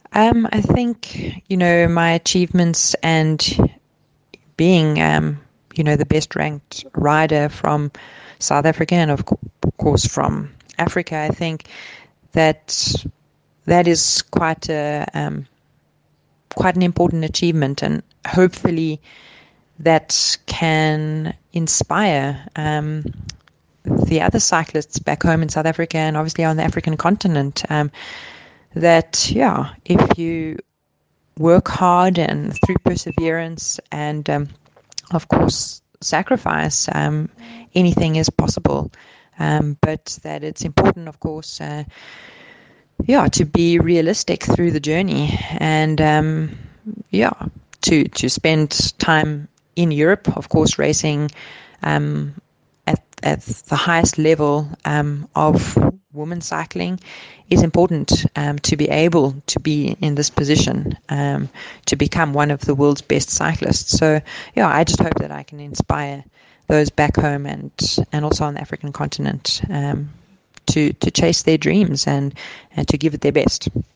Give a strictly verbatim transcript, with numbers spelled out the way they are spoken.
Um, I think, you know, my achievements and being, um, you know, the best ranked rider from South Africa and of course from Africa, I think that that is quite a um, quite an important achievement, and hopefully that can inspire um, the other cyclists back home in South Africa and obviously on the African continent. Um, that yeah, if you work hard and through perseverance and um, of course sacrifice, um, anything is possible. Um, but that it's important, of course, uh, yeah, to be realistic through the journey and um, yeah, to to spend time in Europe, of course, racing um, at at the highest level um, of women cycling is important um, to be able to be in this position, um, to become one of the world's best cyclists. So yeah, I just hope that I can inspire those back home and and also on the African continent um, to to chase their dreams and and to give it their best.